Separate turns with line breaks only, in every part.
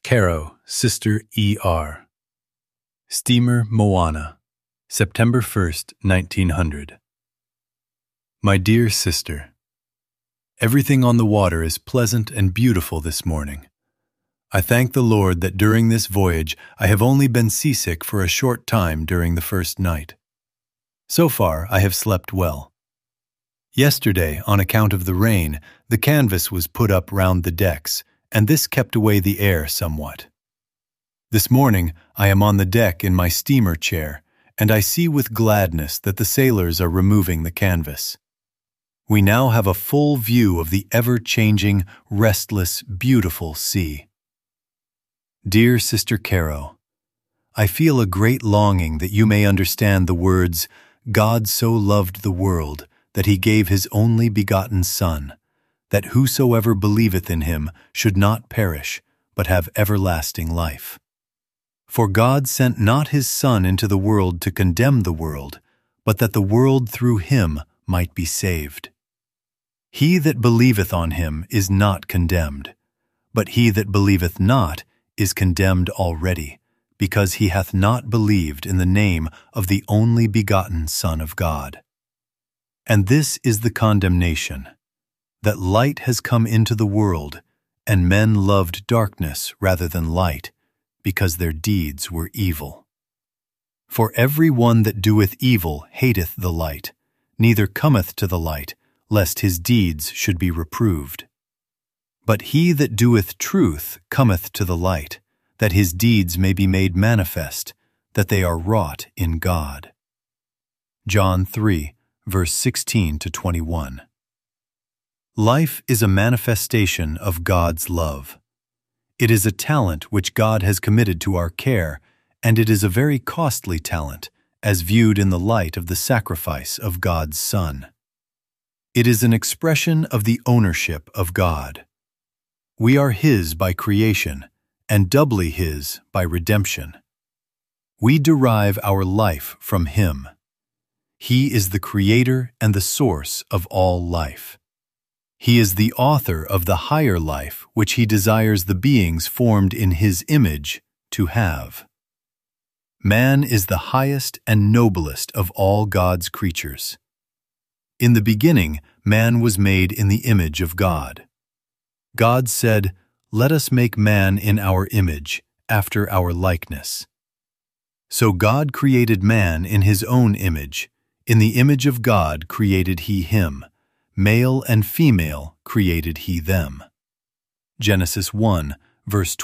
Caro, Sister E.R. Steamer Moana, September 1st, 1900. My dear sister, everything on the water is pleasant and beautiful this morning. I thank the Lord that during this voyage I have only been seasick for a short time during the first night. So far I have slept well. Yesterday, on account of the rain, the canvas was put up round the decks, and this kept away the air somewhat. This morning I am on the deck in my steamer chair, and I see with gladness that the sailors are removing the canvas. We now have a full view of the ever-changing, restless, beautiful sea. Dear Sister Caro, I feel a great longing that you may understand the words, "God so loved the world, that he gave his only begotten Son, that whosoever believeth in him should not perish, but have everlasting life. For God sent not his Son into the world to condemn the world, but that the world through him might be saved. He that believeth on him is not condemned, but he that believeth not is condemned already, because he hath not believed in the name of the only begotten Son of God. And this is the condemnation, that light has come into the world, and men loved darkness rather than light, because their deeds were evil. For every one that doeth evil hateth the light, neither cometh to the light, lest his deeds should be reproved. But he that doeth truth cometh to the light, that his deeds may be made manifest, that they are wrought in God." John 3, verse 16 to 21. Life is a manifestation of God's love. It is a talent which God has committed to our care, and it is a very costly talent, as viewed in the light of the sacrifice of God's Son. It is an expression of the ownership of God. We are His by creation, and doubly His by redemption. We derive our life from Him. He is the Creator and the source of all life. He is the author of the higher life which He desires the beings formed in His image to have. Man is the highest and noblest of all God's creatures. In the beginning, man was made in the image of God. God said, "Let us make man in our image, after our likeness." So God created man in His own image. In the image of God created He him. Male and female created He them. Genesis 1, verse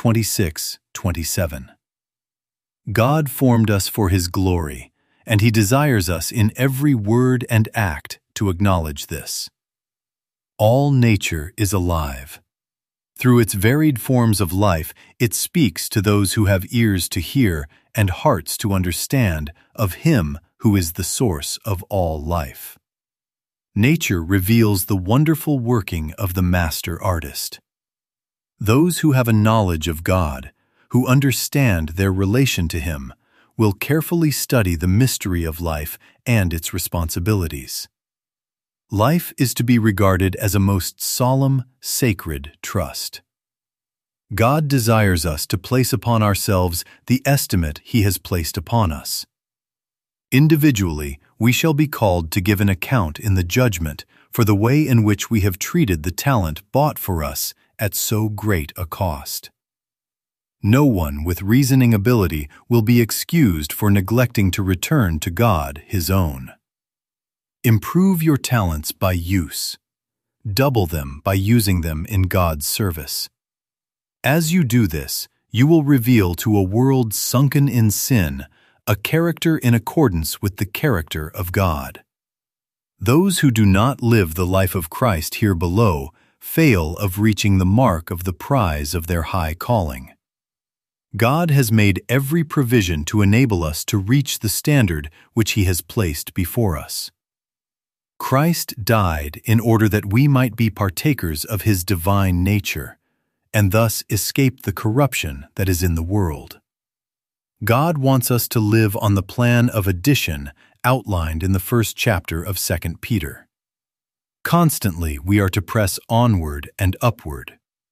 26-27. God formed us for His glory, and He desires us in every word and act to acknowledge this. All nature is alive. Through its varied forms of life, it speaks to those who have ears to hear and hearts to understand of Him who is the source of all life. Nature reveals the wonderful working of the master artist. Those who have a knowledge of God, who understand their relation to Him, will carefully study the mystery of life and its responsibilities. Life is to be regarded as a most solemn, sacred trust. God desires us to place upon ourselves the estimate He has placed upon us. Individually, we shall be called to give an account in the judgment for the way in which we have treated the talent bought for us at so great a cost. No one with reasoning ability will be excused for neglecting to return to God His own. Improve your talents by use. Double them by using them in God's service. As you do this, you will reveal to a world sunken in sin a character in accordance with the character of God. Those who do not live the life of Christ here below fail of reaching the mark of the prize of their high calling. God has made every provision to enable us to reach the standard which He has placed before us. Christ died in order that we might be partakers of His divine nature, and thus escape the corruption that is in the world. God wants us to live on the plan of addition outlined in the first chapter of 2 Peter. Constantly we are to press onward and upward.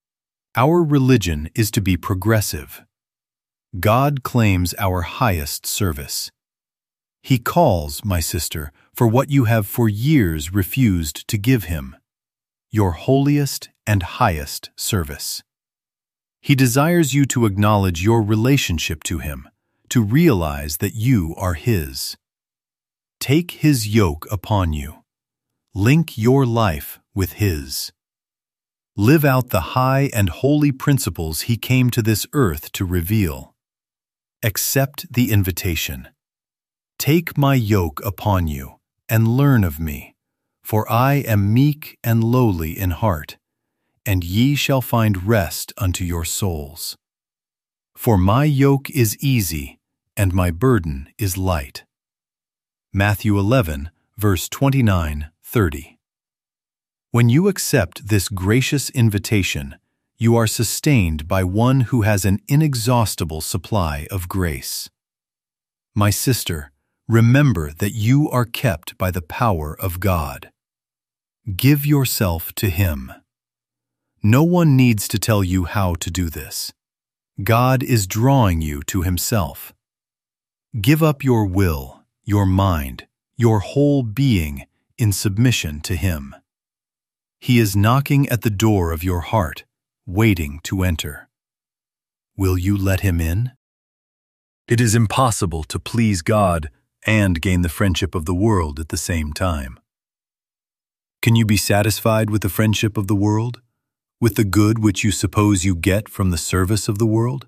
Our religion is to be progressive. God claims our highest service. He calls, my sister, for what you have for years refused to give him, your holiest and highest service. He desires you to acknowledge your relationship to him, to realize that you are his. Take his yoke upon you. Link your life with his. Live out the high and holy principles he came to this earth to reveal. Accept the invitation. Take my yoke upon you and learn of me, for I am meek and lowly in heart, and ye shall find rest unto your souls. For my yoke is easy, and my burden is light. Matthew 11, verse 29-30. When you accept this gracious invitation, you are sustained by one who has an inexhaustible supply of grace. My sister, remember that you are kept by the power of God. Give yourself to him. No one needs to tell you how to do this. God is drawing you to himself. Give up your will, your mind, your whole being in submission to him. He is knocking at the door of your heart, waiting to enter. Will you let him in? It is impossible to please God and gain the friendship of the world at the same time. Can you be satisfied with the friendship of the world, with the good which you suppose you get from the service of the world?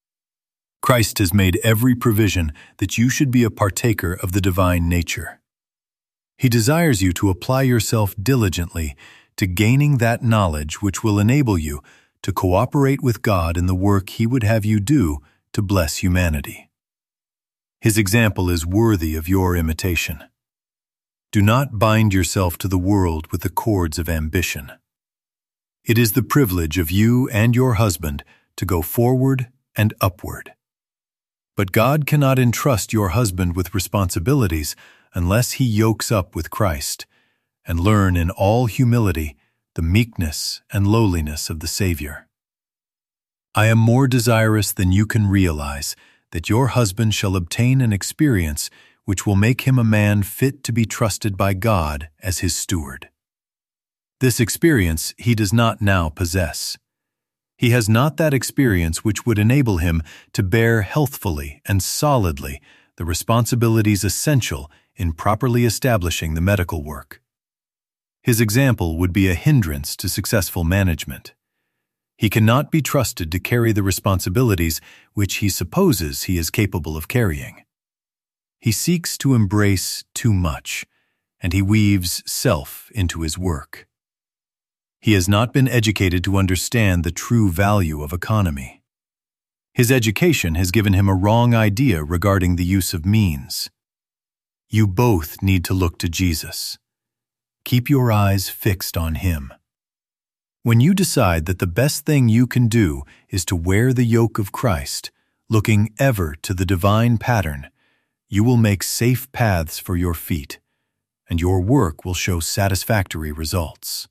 Christ has made every provision that you should be a partaker of the divine nature. He desires you to apply yourself diligently to gaining that knowledge which will enable you to cooperate with God in the work he would have you do to bless humanity. His example is worthy of your imitation. Do not bind yourself to the world with the cords of ambition. It is the privilege of you and your husband to go forward and upward. But God cannot entrust your husband with responsibilities unless he yokes up with Christ and learn in all humility the meekness and lowliness of the Savior. I am more desirous than you can realize that your husband shall obtain an experience which will make him a man fit to be trusted by God as his steward. This experience he does not now possess. He has not that experience which would enable him to bear healthfully and solidly the responsibilities essential in properly establishing the medical work. His example would be a hindrance to successful management. He cannot be trusted to carry the responsibilities which he supposes he is capable of carrying. He seeks to embrace too much, and he weaves self into his work. He has not been educated to understand the true value of economy. His education has given him a wrong idea regarding the use of means. You both need to look to Jesus. Keep your eyes fixed on him. When you decide that the best thing you can do is to wear the yoke of Christ, looking ever to the divine pattern, you will make safe paths for your feet, and your work will show satisfactory results.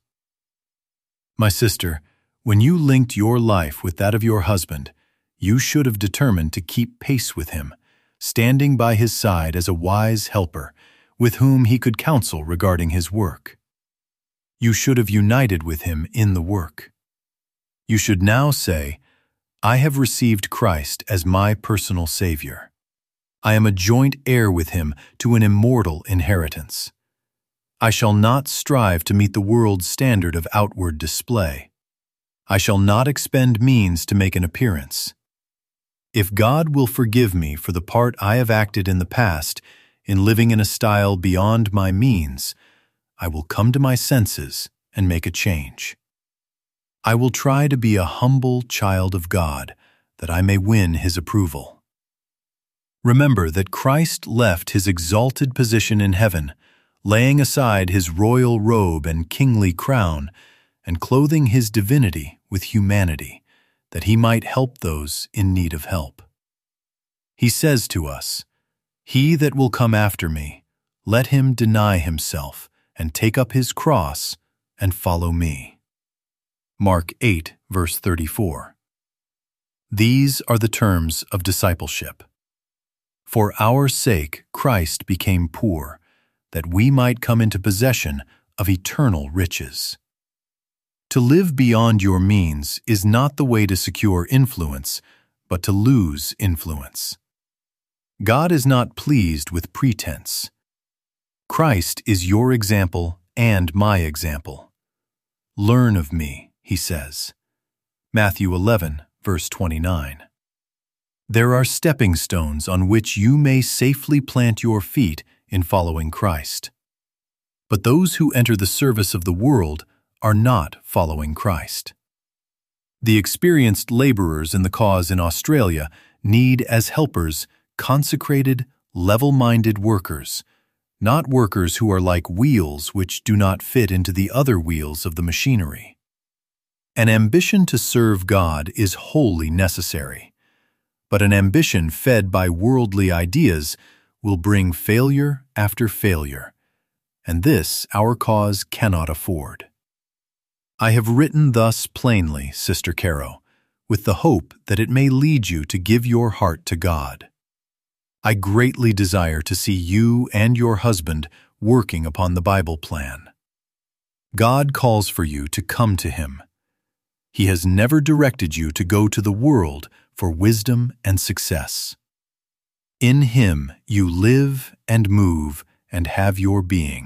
My sister, when you linked your life with that of your husband, you should have determined to keep pace with him, standing by his side as a wise helper, with whom he could counsel regarding his work. You should have united with him in the work. You should now say, I have received Christ as my personal Savior. I am a joint heir with him to an immortal inheritance. I shall not strive to meet the world's standard of outward display. I shall not expend means to make an appearance. If God will forgive me for the part I have acted in the past in living in a style beyond my means, I will come to my senses and make a change. I will try to be a humble child of God, that I may win his approval. Remember that Christ left his exalted position in heaven, laying aside his royal robe and kingly crown, and clothing his divinity with humanity, that he might help those in need of help. He says to us, He that will come after me, let him deny himself, and take up his cross, and follow me. Mark 8, verse 34. These are the terms of discipleship. For our sake Christ became poor, that we might come into possession of eternal riches. To live beyond your means is not the way to secure influence, but to lose influence. God is not pleased with pretense. Christ is your example and my example. Learn of me, he says. Matthew 11, verse 29. There are stepping stones on which you may safely plant your feet in following Christ. But those who enter the service of the world are not following Christ. The experienced laborers in the cause in Australia need as helpers consecrated, level-minded workers, not workers who are like wheels which do not fit into the other wheels of the machinery. An ambition to serve God is wholly necessary, but an ambition fed by worldly ideas will bring failure after failure, and this our cause cannot afford. I have written thus plainly, Sister Caro, with the hope that it may lead you to give your heart to God. I greatly desire to see you and your husband working upon the Bible plan. God calls for you to come to Him. He has never directed you to go to the world for wisdom and success. In Him you live and move and have your being.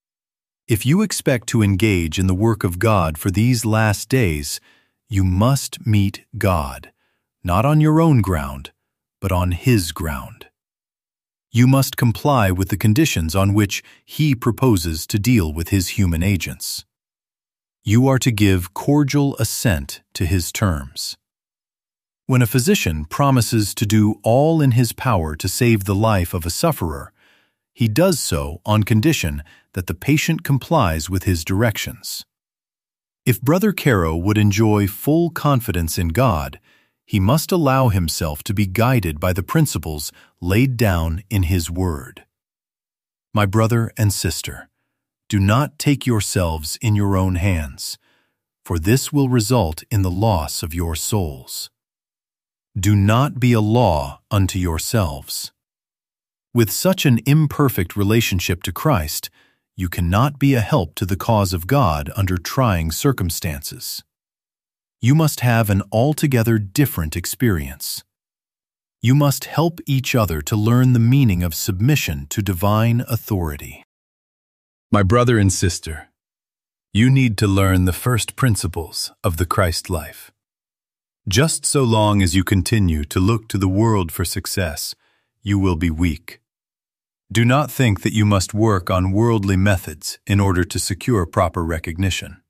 If you expect to engage in the work of God for these last days, you must meet God, not on your own ground, but on His ground. You must comply with the conditions on which He proposes to deal with His human agents. You are to give cordial assent to His terms. When a physician promises to do all in his power to save the life of a sufferer, he does so on condition that the patient complies with his directions. If Brother Caro would enjoy full confidence in God, he must allow himself to be guided by the principles laid down in His Word. My brother and sister, do not take yourselves in your own hands, for this will result in the loss of your souls. Do not be a law unto yourselves. With such an imperfect relationship to Christ, you cannot be a help to the cause of God under trying circumstances. You must have an altogether different experience. You must help each other to learn the meaning of submission to divine authority. My brother and sister, you need to learn the first principles of the Christ life. Just so long as you continue to look to the world for success, you will be weak. Do not think that you must work on worldly methods in order to secure proper recognition.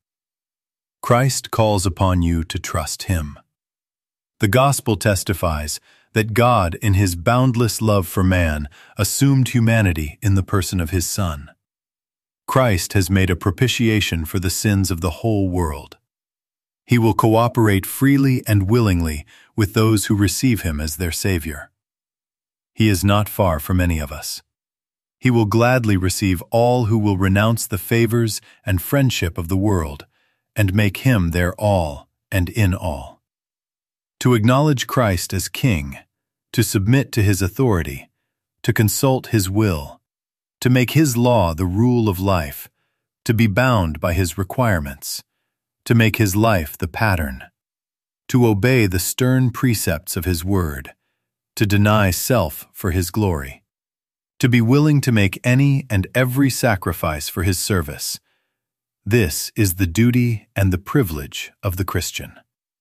Christ calls upon you to trust Him. The Gospel testifies that God, in His boundless love for man, assumed humanity in the person of His Son. Christ has made a propitiation for the sins of the whole world. He will cooperate freely and willingly with those who receive Him as their Savior. He is not far from any of us. He will gladly receive all who will renounce the favors and friendship of the world and make Him their all and in all. To acknowledge Christ as King, to submit to His authority, to consult His will, to make His law the rule of life, to be bound by His requirements, to make His life the pattern, to obey the stern precepts of His word, to deny self for His glory, to be willing to make any and every sacrifice for His service. This is the duty and the privilege of the Christian.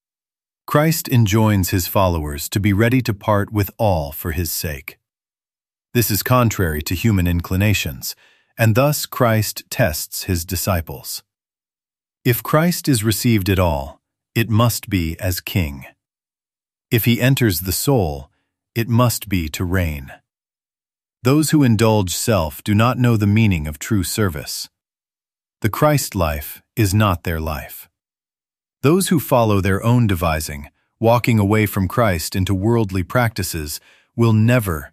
Christ enjoins His followers to be ready to part with all for His sake. This is contrary to human inclinations, and thus Christ tests His disciples. If Christ is received at all, it must be as King. If He enters the soul, it must be to reign. Those who indulge self do not know the meaning of true service. The Christ life is not their life. Those who follow their own devising, walking away from Christ into worldly practices, will never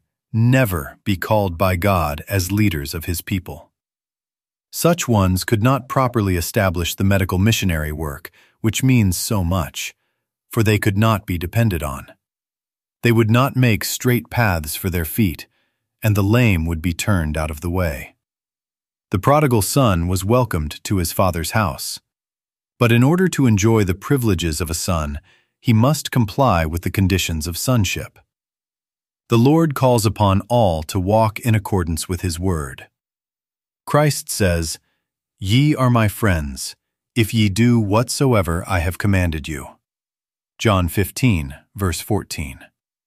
be called by God as leaders of His people. Such ones could not properly establish the medical missionary work which means so much, for they could not be depended on. They would not make straight paths for their feet, and the lame would be turned out of the way. The prodigal son was welcomed to his father's house. But in order to enjoy the privileges of a son, he must comply with the conditions of sonship. The Lord calls upon all to walk in accordance with His word. Christ says, "Ye are my friends, if ye do whatsoever I have commanded you." John 15, verse 14.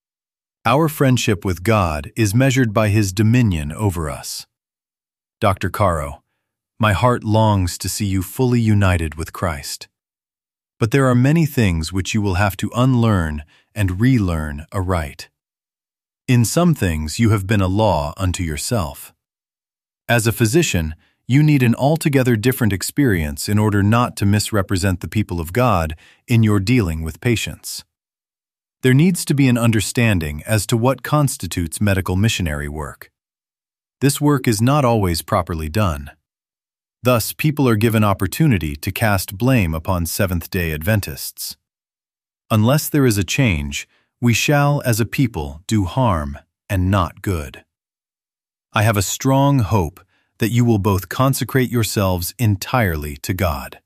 Our friendship with God is measured by His dominion over us. Dr. Caro, my heart longs to see you fully united with Christ. But there are many things which you will have to unlearn and relearn aright. In some things you have been a law unto yourself. As a physician, you need an altogether different experience in order not to misrepresent the people of God in your dealing with patients. There needs to be an understanding as to what constitutes medical missionary work. This work is not always properly done. Thus, people are given opportunity to cast blame upon Seventh-day Adventists. Unless there is a change, we shall, as a people, do harm and not good. I have a strong hope that you will both consecrate yourselves entirely to God.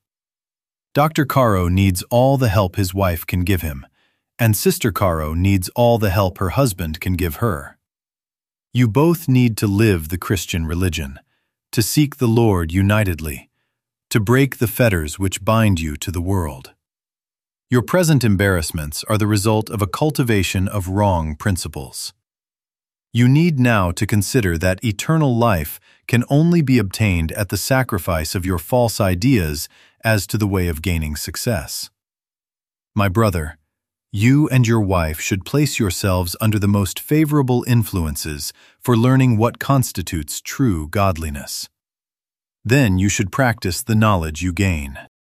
Dr. Caro needs all the help his wife can give him, and Sister Caro needs all the help her husband can give her. You both need to live the Christian religion, to seek the Lord unitedly, to break the fetters which bind you to the world. Your present embarrassments are the result of a cultivation of wrong principles. You need now to consider that eternal life can only be obtained at the sacrifice of your false ideas as to the way of gaining success. My brother, you and your wife should place yourselves under the most favorable influences for learning what constitutes true godliness. Then you should practice the knowledge you gain.